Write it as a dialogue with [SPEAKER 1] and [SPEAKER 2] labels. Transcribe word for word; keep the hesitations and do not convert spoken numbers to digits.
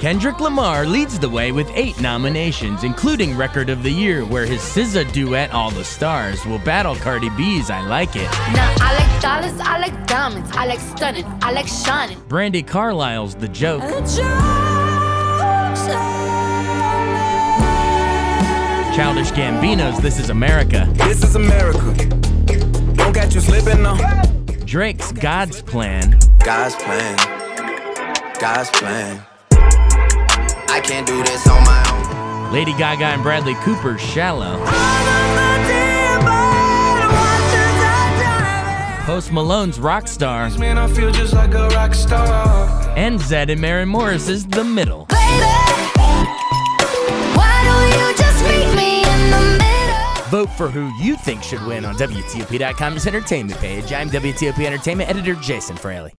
[SPEAKER 1] Kendrick Lamar leads the way with eight nominations, including Record of the Year, where his S Z A duet All the Stars will battle Cardi B's I Like It.
[SPEAKER 2] Now I like dollars, I like diamonds, I like stunning, I like shining.
[SPEAKER 1] Brandi Carlile's The Joke. Childish Gambino's This Is America.
[SPEAKER 3] This is America. Don't catch you slipping now.
[SPEAKER 1] Drake's God's Plan.
[SPEAKER 3] God's plan. God's plan. I can't do this on my own.
[SPEAKER 1] Lady Gaga and Bradley Cooper's Shallow. Post Malone's Rockstar.
[SPEAKER 3] Man, I feel just like a rock star.
[SPEAKER 1] And Zedd and Maren Morris's The Middle. Vote for who you think should win on W T O P dot com's entertainment page. I'm W T O P Entertainment editor Jason Fraley.